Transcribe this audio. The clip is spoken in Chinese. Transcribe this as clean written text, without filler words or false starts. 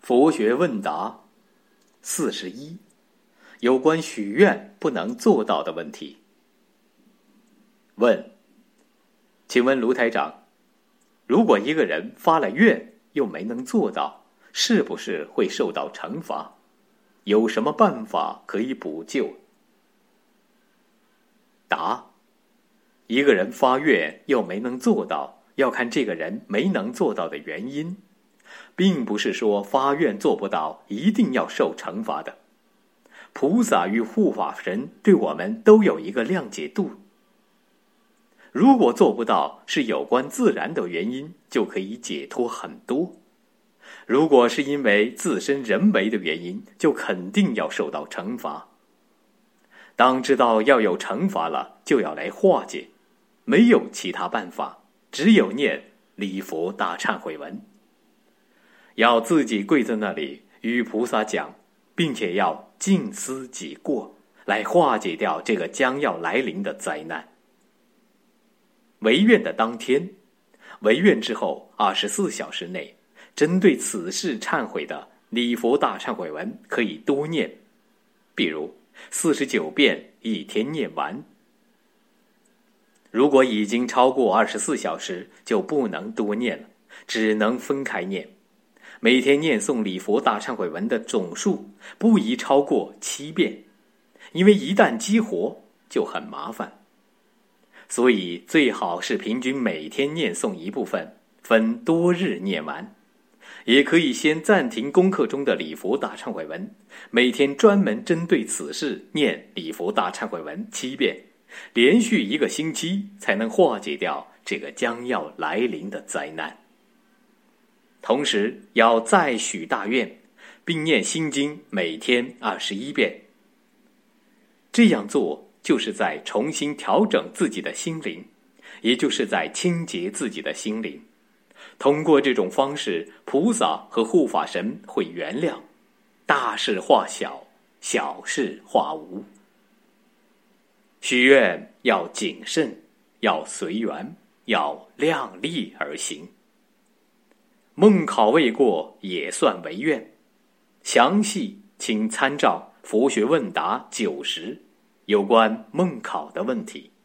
佛学问答41，有关许愿不能做到的问题。问：请问卢台长，如果一个人发了愿又没能做到，是不是会受到惩罚？有什么办法可以补救？答：一个人发愿又没能做到，要看这个人没能做到的原因，并不是说发愿做不到一定要受惩罚的。菩萨与护法神对我们都有一个谅解度。如果做不到是有关自然的原因，就可以解脱很多；如果是因为自身人为的原因，就肯定要受到惩罚。当知道要有惩罚了，就要来化解，没有其他办法，只有念礼佛大忏悔文。要自己跪在那里与菩萨讲，并且要静思己过，来化解掉这个将要来临的灾难。违愿的当天，违愿之后24小时内，针对此事忏悔的礼佛大忏悔文可以多念，比如49遍一天念完。如果已经超过24小时，就不能多念了，只能分开念。每天念诵礼佛大忏悔文的总数不宜超过7遍，因为一旦激活就很麻烦。所以最好是平均每天念诵一部分，分多日念完。也可以先暂停功课中的礼佛大忏悔文，每天专门针对此事念礼佛大忏悔文7遍，连续1个星期才能化解掉这个将要来临的灾难。同时要再许大愿，并念心经每天21遍。这样做就是在重新调整自己的心灵，也就是在清洁自己的心灵。通过这种方式，菩萨和护法神会原谅，大事化小，小事化无。许愿要谨慎，要随缘，要量力而行。梦考未过也算违愿，详细请参照佛学问答90有关梦考的问题。